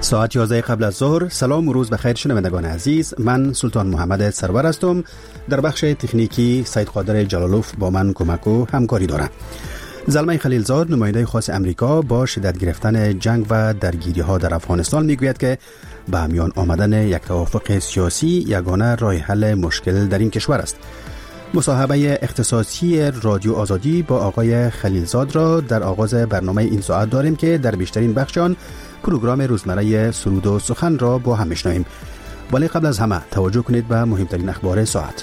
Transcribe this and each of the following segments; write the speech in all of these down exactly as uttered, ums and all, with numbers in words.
ساعت یازده قبل از ظهر. سلام و روز بخیر شنوندگان عزیز، من سلطان محمد سرور هستم. در بخش تکنیکی سید قادر جلالوف با من کمک و همکاری دارم. زلمه خلیلزاد نماینده خاص امریکا با شدت گرفتن جنگ و درگیری ها در افغانستان میگوید که به میان آمدن یک توافق سیاسی یگانه راه حل مشکل در این کشور است. مصاحبه اختصاصی رادیو آزادی با آقای خلیلزاد را در آغاز برنامه این ساعت داریم که در بیشترین بخش آن پروگرام روزمره سرود و سخن را با هم میشنویم. ولی قبل از همه توجه کنید به مهمترین اخبار ساعت.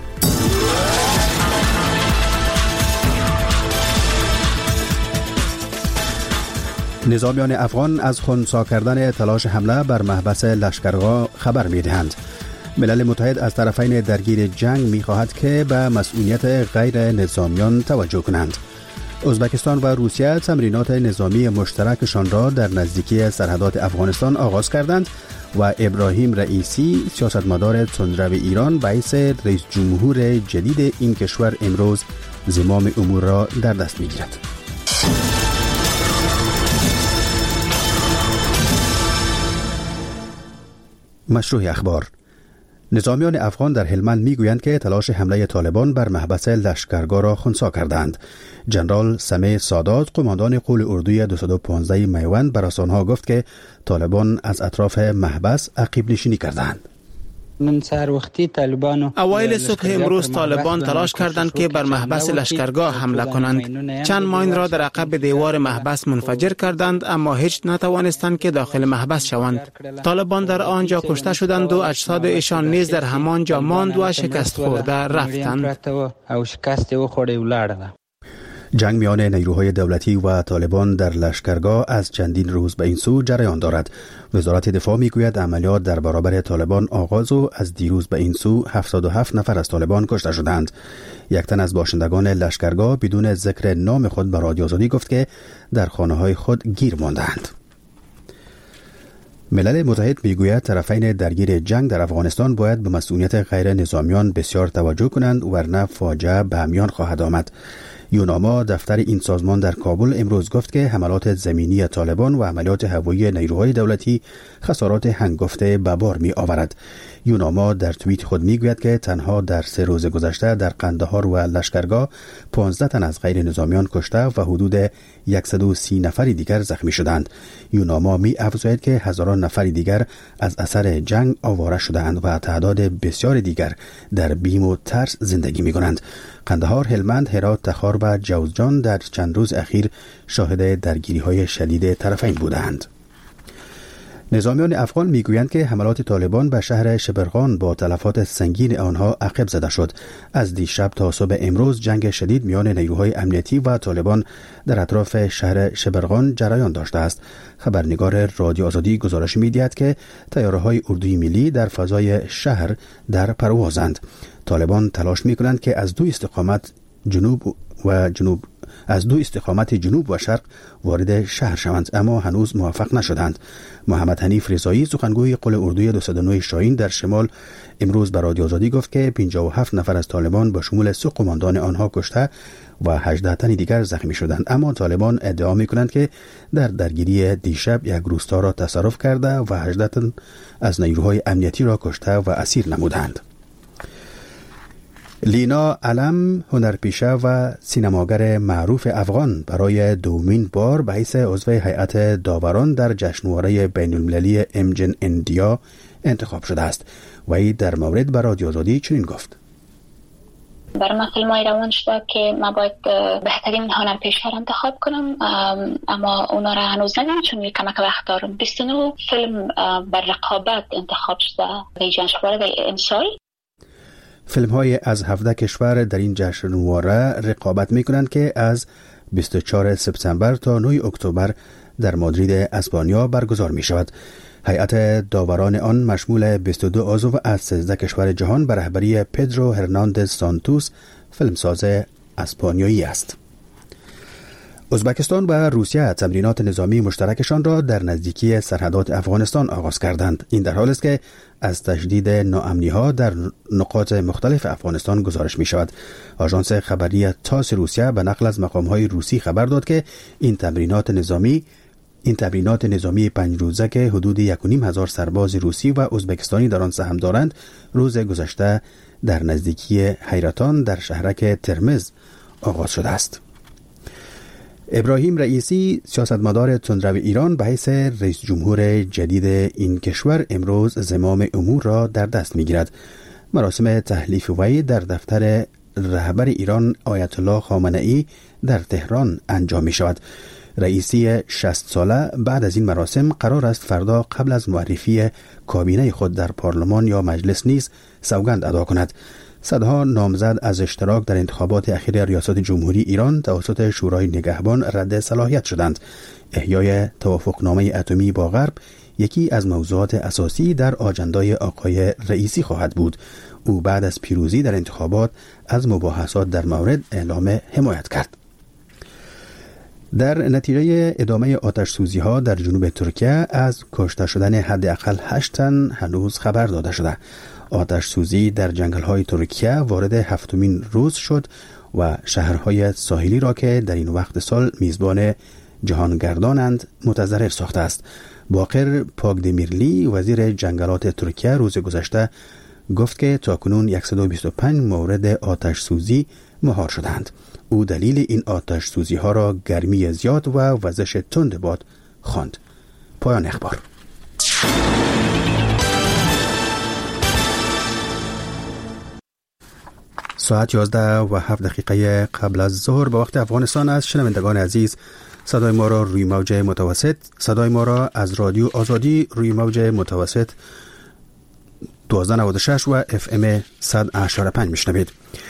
نظامیان افغان از خنثی کردن تلاش حمله بر محبس لشکرگاه خبر می‌دهند. ملل متحد از طرفین درگیر جنگ می‌خواهد که به مسئولیت غیر نظامیان توجه کنند. ازبکستان و روسیه تمرینات نظامی مشترکشان را در نزدیکی سرحدات افغانستان آغاز کردند و ابراهیم رئیسی سیاستمدار تندرو ایران باعث رئیس جمهور جدید این کشور امروز زمام امور را در دست می‌گیرد. مشروع اخبار. نظامیان افغان در هلمند میگویند که تلاش حمله طالبان بر محبس لشکرگاه را خنثی کردند. جنرال سمیع سادات قماندان قول اردوی دویست و پانزده میوند بر رسانه‌ها گفت که طالبان از اطراف محبس عقب نشینی کردند. من سهر وقتی طالبان اوایل صبح امروز طالبان تلاش کردند که بر محبس لشکرگاه حمله کنند. چند ماین را در عقب دیوار محبس منفجر کردند، اما هیچ نتوانستند که داخل محبس شوند. طالبان در آنجا کشته شدند و اجساد ایشان نیز در همان جا ماند و شکست خورده رفتند. جنگ میان نیروهای دولتی و طالبان در لشکرگاه از چندین روز به این سو جریان دارد. وزارت دفاع میگوید عملیات در برابر طالبان آغاز و از دیروز به این سو هفتاد و هفت نفر از طالبان کشته شدند. یک تن از باشندگان لشکرگاه بدون ذکر نام خود به رادیو آزادی گفت که در خانه‌های خود گیر ماندند. ملل متحد میگوید طرفین درگیر جنگ در افغانستان باید به مسئولیت غیر نظامیان بسیار توجه کنند ورنه فاجعه به میان خواهد آمد. یوناما دفتر این سازمان در کابل امروز گفت که حملات زمینی طالبان و عملیات هوایی نیروهای دولتی خسارات هنگفته به بار می آورد. یوناما در توییت خود می گوید که تنها در سه روز گذشته در قندهار و لشکرگاه پانزده تن از غیر نظامیان کشته و حدود صد و سی نفر دیگر زخمی شدند. یوناما می افزاید که هزاران نفر دیگر از اثر جنگ آواره شدند و تعداد بسیار دیگر در بیم و ترس زندگی می کنند. قندهار، هلمند، هرات، تخار و جوزجان در چند روز اخیر شاهد درگیری‌های شدید طرفین بودند. نظامیان افغان میگویند که حملات طالبان به شهر شبرغان با تلفات سنگین آنها عقب زده شد. از دیشب تا صبح امروز جنگ شدید میان نیروهای امنیتی و طالبان در اطراف شهر شبرغان جریان داشته است. خبرنگار رادیو آزادی گزارش می‌دهد که طیاره‌های اردوی ملی در فضای شهر در پروازند. طالبان تلاش می‌کنند که از دو استقامت جنوب و جنوب از دو استقامت جنوب و شرق وارد شهر شوند، اما هنوز موفق نشدند. محمد حنیف رضایی سخنگوی قول اردوی دویست و نه شاهین در شمال امروز به رادیو آزادی گفت که پنجاه و هفت نفر از طالبان با شمول سه قماندان آنها کشته و هجده تن دیگر زخمی شدند، اما طالبان ادعا می‌کنند که در درگیری دیشب یک روستا را تصرف کرده و هجده تن از نیروهای امنیتی را کشته و اسیر نمودند. لینا علم هنرپیشه و سینماگر معروف افغان برای دومین بار به حیث عضو هیئت داوران در جشنواره بین المللی امجن اندیا انتخاب شده است. وی در مورد به رادیو آزادی چنین گفت: برای من فیلم های روان شده که من باید بهترین هنرپیشه را انتخاب کنم، اما اونا را هنوز ندیدم چون یک کمک وقت دارم. بیست و نه فیلم بر رقابت انتخاب شده در جشنواره امسال. فیلم های از هفده کشور در این جشنواره رقابت می کنند که از بیست و چهارم سپتامبر تا نهم اکتبر در مادرید اسپانیا برگزار می شود. هیئت داوران آن مشمول بیست و دو عضو از سیزده کشور جهان به رهبری پدرو هرناندز سانتوس فیلمساز اسپانیایی است. ازبکستان و روسیه تمرینات نظامی مشترکشان را در نزدیکی سرحدات افغانستان آغاز کردند. این در حالی است که از تشدید ناامنی‌ها در نقاط مختلف افغانستان گزارش می شود. آژانس خبری تاس روسیه به نقل از مقام‌های روسی خبر داد که این تمرینات نظامی این تمرینات نظامی پنج روزه که حدود یک و نیم هزار سرباز روسی و ازبکستانی در آن سهم دارند روز گذشته در نزدیکی حیرتان در شهرک ترمز آغاز شده است. ابراهیم رئیسی سیاستمدار تندرو ایران به حیث رئیس جمهور جدید این کشور امروز زمام امور را در دست می‌گیرد. مراسم تحلیف وی در دفتر رهبر ایران آیت الله خامنه‌ای در تهران انجام می شود. رئیسی شصت ساله بعد از این مراسم قرار است فردا قبل از معرفی کابینه خود در پارلمان یا مجلس نیز سوگند ادا کند. صدها نامزد از اشتراک در انتخابات اخیر ریاست جمهوری ایران توسط شورای نگهبان رد صلاحیت شدند. احیای توافقنامه اتمی با غرب یکی از موضوعات اساسی در آجندای آقای رئیسی خواهد بود. او بعد از پیروزی در انتخابات از مباحثات در مورد اعلام حمایت کرد. در نتیجه ادامه آتش سوزی ها در جنوب ترکیه از کشته شدن حداقل هشت تن هنوز خبر داده شده. آتش سوزی در جنگل های ترکیه وارد هفتمین روز شد و شهرهای ساحلی را که در این وقت سال میزبان جهانگردانند متضرر ساخته است. باقر پاگدمیرلی وزیر جنگلات ترکیه روز گذشته گفت که تاکنون صد و بیست و پنج مورد آتش سوزی مهار شدند. او دلیل این آتش سوزی ها را گرمی زیاد و وزش تند باد خواند. پایان اخبار. ساعت یازده و هفت دقیقه قبل از ظهر به وقت افغانستان است. شنوندگان عزیز، صدای ما را روی موج متوسط صدای ما را از رادیو آزادی روی موج متوسط دوازده نود و شش و اف ام صد و هشتاد و پنج میشنوید.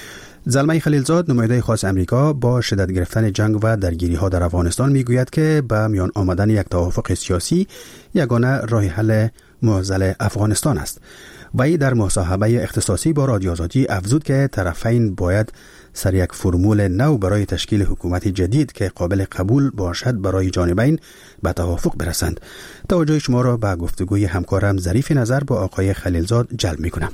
زلمه خلیلزاد نماینده خاص امریکا با شدت گرفتن جنگ و درگیری ها در افغانستان میگوید که به میان آمدن یک توافق سیاسی یگانه راه حل معضل افغانستان است. وی در مصاحبه اختصاصی با رادیو آزادی افزود که طرفین باید سر یک فرمول نو برای تشکیل حکومت جدید که قابل قبول باشد برای جانبین به توافق برسند. توجه شما را به گفتگوی همکارم ظریف نظر با آقای خلیلزاد جلب می‌کنم.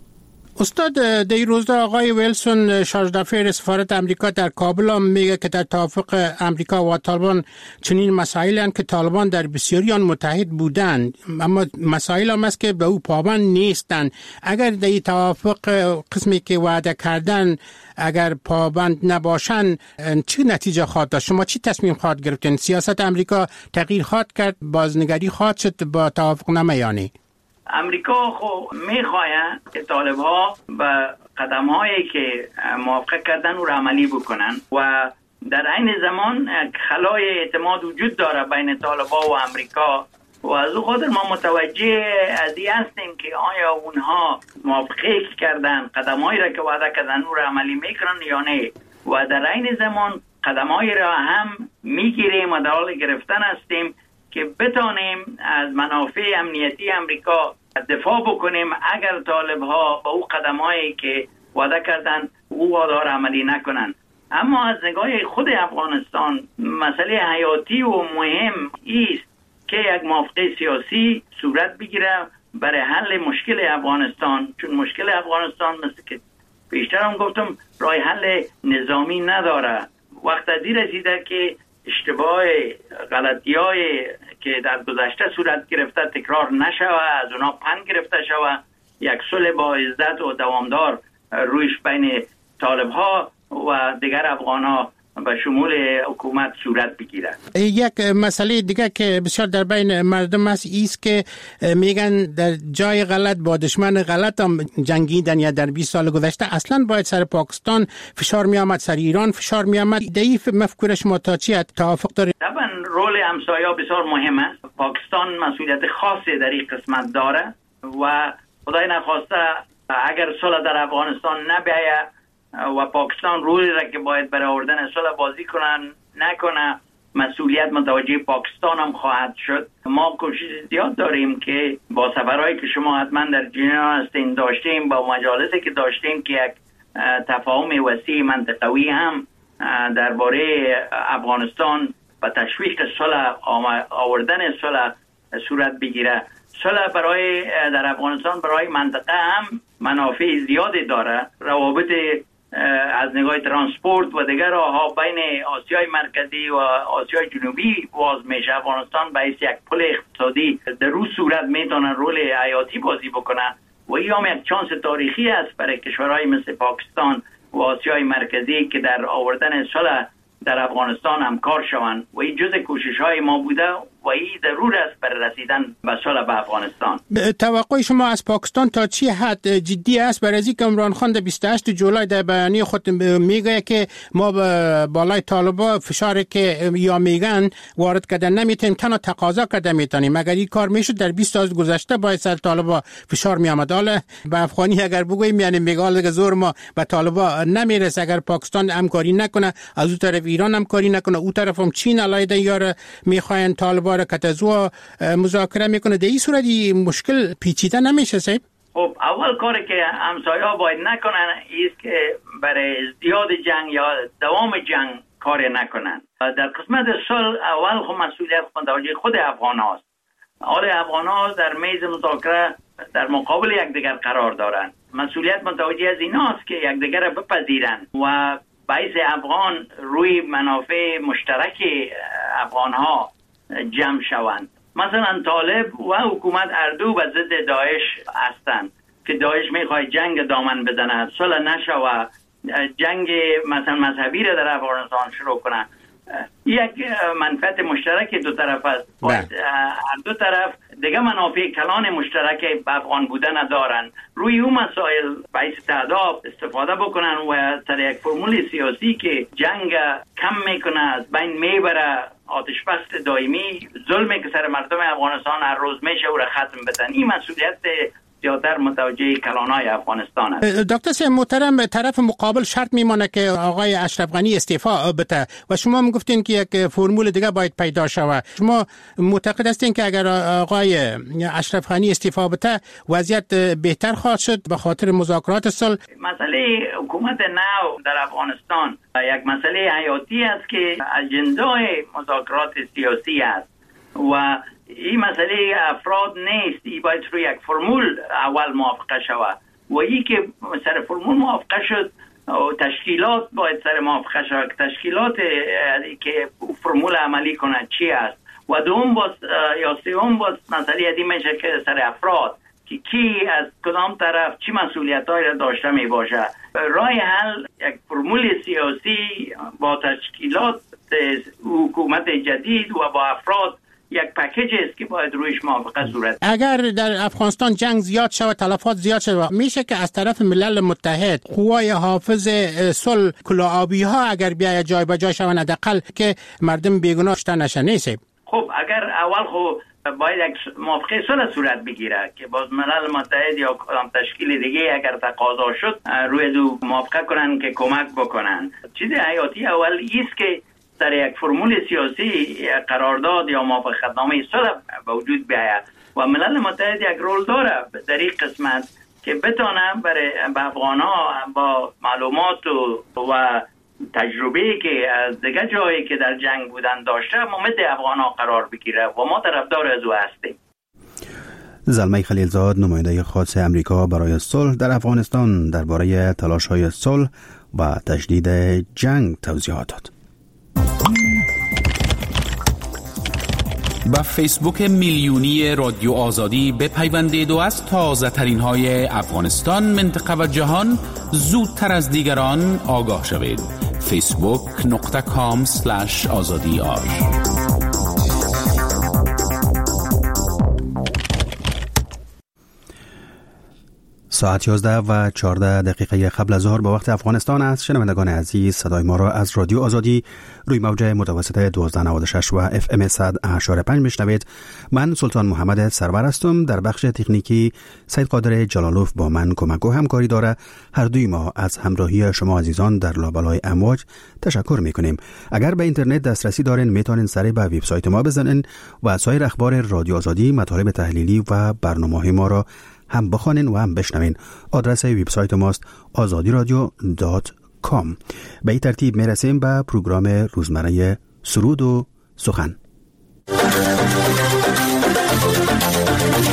استاد، در روزده آقای ویلسون شارژ دافیر سفارت امریکا در کابل هم میگه که در توافق امریکا و طالبان چنین مسائل هستند که طالبان در بسیاری آن متحد بودند، اما مسائل هم است که به او پابند نیستند. اگر در این توافق قسمی که وعده کردن اگر پابند نباشند چه نتیجه خواهد داشت؟ شما چی تصمیم خواهد گرفتین؟ سیاست امریکا تغییر خواهد کرد؟ بازنگری خواهد شد با توافق نامه یا نه؟ امریکا خو میخواهد که طالب ها به قدم هایی که موافقه کردن او را عملی بکنن و در عین زمان خلای اعتماد وجود داره بین طالب ها و امریکا و از او خاطر ما متوجه از این هستیم که آیا اونها موافقه کردن قدم هایی را که وعده کردن او را عملی میکنن یا نه و در عین زمان قدم هایی را هم میگیریم و در حال گرفتن هستیم که بتانیم از منافع امنیتی امریکا دفاع بکنیم اگر طالب ها با او قدم هایی که وعده کردن او وعده را عملی نکنن. اما از نگاه خود افغانستان مسئله حیاتی و مهم است که یک موافقه سیاسی صورت بگیره برای حل مشکل افغانستان، چون مشکل افغانستان مثل که بیشتر هم گفتم راه حل نظامی نداره. وقت ازی رسیده که اشتباه غلطی‌های که در گذشته صورت گرفته تکرار نشوه، از اونا پند گرفته شوه، یک صلح با عزت و دوامدار رویش بین طالب‌ها و دیگر افغان‌ها به شمول حکومت صورت بگیرد. یک مسئله دیگه که بسیار در بین مردم است ایست که میگن در جای غلط با دشمن غلط هم جنگیدن یا در بیست سال گذشته اصلا باید سر پاکستان فشار می آمد، سر ایران فشار می آمد. ضعیف مفکور شما تا چی توافق داره؟ طبعا رول همسایه‌ها بسیار مهم است. پاکستان مسئولیت خاصی در این قسمت داره و خدای نخواسته اگر صلح در افغانستان نبیاید و پاکستان رولی را که باید برای آوردن صلح بازی کنن نکنه، مسئولیت متوجه پاکستان هم خواهد شد. ما کوشش زیاد داریم که با سفرهایی که شما حتما در جنیوا هستین داشتیم، با مجالسی که داشتیم که یک تفاهم وسیع منطقوی هم درباره افغانستان و تشویق صلح آوردن صلح صورت بگیره. صلح برای در افغانستان برای منطقه هم منافع زیادی داره. روابط از نگاه ترانسپورت و دیگر راهها بین آسیای مرکزی و آسیای جنوبی باز میشه. افغانستان به حیث یک پل اقتصادی در روز صورت میتونه رول حیاتی بازی بکنه و این هم یک چانس تاریخی است برای کشورهای مثل پاکستان و آسیای مرکزی که در آوردن صلح در افغانستان همکار شوند و این جز کوشش‌های ما بوده و این ضرور است برای رسیدن به صلح به افغانستان. توقع شما از پاکستان تا چی حد جدی است؟ برای اینکه عمران خان در بیست و هشت جولای در بیانیه خود میگه که ما بالای طالبان فشاری که یا میگن وارد کردن نمیتونیم، تنها تقاضا کردن میتونیم. اگر این کار میشد در بیست سال گذشته باید سر طالبان فشار میآمد. حالا به افغانی اگر بگویم یعنی میگه دیگه زور ما به طالبان نمیرسه. اگر پاکستان همکاری نکنه، از اون طرف ایران همکاری نکنه، اون طرف هم چین علیه یار میخواین طالبان را کتزو مذاکره میکنه، در این صورت مشکل پیچیده نمیشه صاحب؟ خب اول کاری که همسایه‌ها باید نکنن است که برای ازدیاد جنگ یا دوام جنگ کاری نکنن. در قسمت صلح اول خب مسئولیت متوجه خود افغان هاست. حال افغان ها در میز مذاکره در مقابل یکدیگر قرار دارند. مسئولیت متوجه از ایناست که یکدیگر را بپذیرند و باعث افغان روی منافع مشترک افغان ها جمع شوند. مثلا طالب و حکومت اردو به ضد داعش هستند که داعش میخواد جنگ دامن بزنه، صلح نشه و جنگ مثلا مذهبی را در افغانستان شروع کنه. یک منفعت مشترک دو طرف است. هر دو طرف دیگه منافع کلان مشترک به افغان بودن ندارن. روی اون مسائل باعث تعداد استفاده بکنن و سر یک فرمول سیاسی که جنگ کم میکنه، از بین میبره، آتش بس دائمی، ظلمی که سر مردم افغانستان هر روز میشه او را ختم بدن. این مسئولیت زیادتر متوجه کلانای افغانستان است. دکتر سید محترم، طرف مقابل شرط میمانه که آقای اشرف غنی استعفا بده و شما میگفتین که یک فرمول دیگه باید پیدا شود. شما معتقد هستین که اگر آقای اشرف غنی استعفا بده وضعیت بهتر خواهد شد به خاطر مذاکرات صلح؟ مسئله حکومت نو در افغانستان یک مسئله حیاتی است که اجندای مذاکرات سیاسی است و این مسئله افراد نیست. این باید روی یک فرمول اول موافقه شود و این که سر فرمول موافقه شد تشکیلات باید سر موافقه شود، تشکیلات که فرمول عملی کنند چی است و دوم باز یا سوم باز مسئله ادی میشه که سر افراد که کی از کدام طرف چی مسئولیت‌هایی را داشته می باشه. راه حل یک فرمول سیاسی با تشکیلات حکومت جدید و با افراد یک پکیج است که باید رویش موافقه صورت. اگر در افغانستان جنگ زیاد شود، تلفات زیاد شود، میشه که از طرف ملل متحد قوای حافظ صلح کلاه‌آبی ها اگر بیاید جای به جای شوند حداقل که مردم بیگناه کشته نشن نیست؟ خب اگر اول خب باید یک موافقه صلح صورت بگیره که باز ملل متحد یا کدام تشکیل دیگه اگر تقاضا شد روی دو موافقه کنن که کمک بکنن. چیز حیاتی اول است که در یک فرمول سیاسی قرارداد یا موافقتنامه صلح به وجود بیاید و ملل متحد یک رول داره در این قسمت که بتونه برای افغان‌ها با معلومات و, و تجربه که از دیگه جایی که در جنگ بودن داشته ممد افغان‌ها قرار بگیره و ما طرفدار از او هستیم. زلمه خلیلزاد، نماینده خاص امریکا برای صلح در افغانستان، درباره تلاش‌های صلح و تجدید جنگ توضیحات داد. با فیسبوک میلیونی رادیو آزادی بپیوندید و از تازه ترین های افغانستان، منطقه و جهان زودتر از دیگران آگاه شوید. فیسبوک نقطه کام سلش آزادی آر. ساعت یازده و چهارده دقیقه قبل از ظهر به وقت افغانستان است. شنوندگان عزیز، صدای ما را از رادیو آزادی روی موج متوسط دوازده نود و شش و اف ام صد و هشت و پنج میشنوید. من سلطان محمد سرور هستم. در بخش تکنیکی سید قادر جلالوف با من کمک و همکاری داره. هر دوی ما از همراهی شما عزیزان در لابلای امواج تشکر میکنیم. اگر به اینترنت دسترسی دارین میتونین سری به وبسایت ما بزنین و سایر اخبار رادیو آزادی، مطالب تحلیلی و برنامه‌های ما را هم بخوانین و هم بشنوین. آدرس وبسایت ماست آزادی رادیو دات کام. به این ترتیب میرسیم به پروگرام روزمره سرود و سخن.